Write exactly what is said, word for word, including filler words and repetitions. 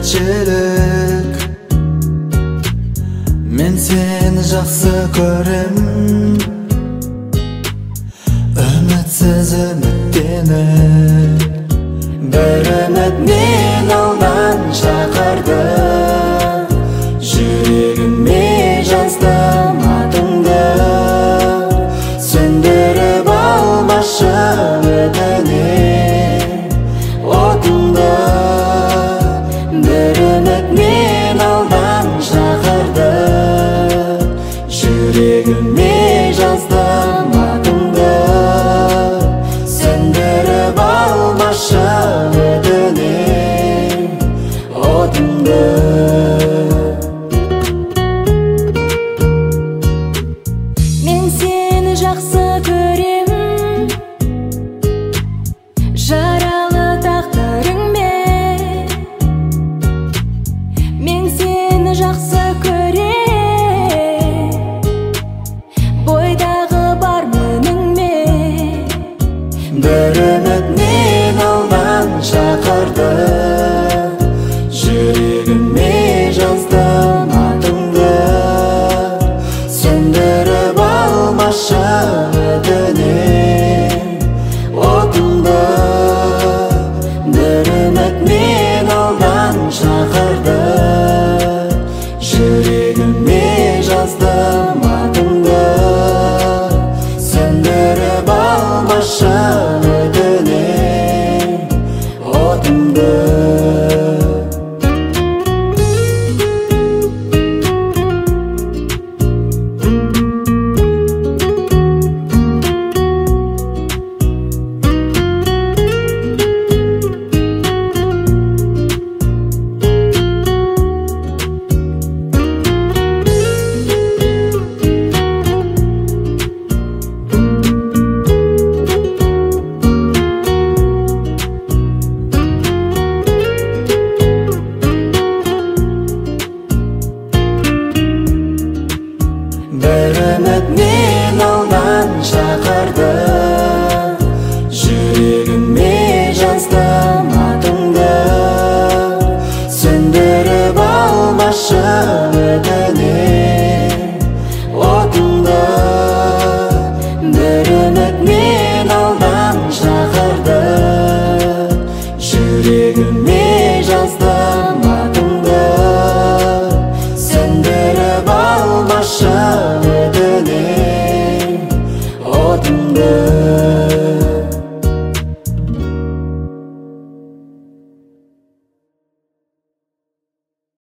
ko'pchilik men seni жақсы көрем. Үмітсіз үміттеніп бір үміт мен алдан шақырды. Жүрегіме жаздым атыңды, сөндіріп алмашы өтінем отыңды. Бір үміт мен алдан шақырды. Жүрегіме жаздым атыңды, сөндіріп алмашы өтінем отыңды. Мен сені жақсы көрем, жаралы тағдырыңмен. Мен сені жақсы көрем, бойдағы бар мініңмен. Бір үміт мен алдан шақырды. Жүрегіме жаздым атыңды, сөндіріп алмашы өтінем отыңды. Бір үміт мен алдан шақырды. Жүрегіме жаздым атыңды, сөндіріп алмашы өтінем отыңды. Бір үміт мен алдан шақырды. Жүрегіме жаздым атыңды, сөндіріп алмашы өтінем отыңды. Бір үміт мен алдан шақырды. Жүрегіме жаздым атыңды, сөндіріп алмашы өтінем отыңды.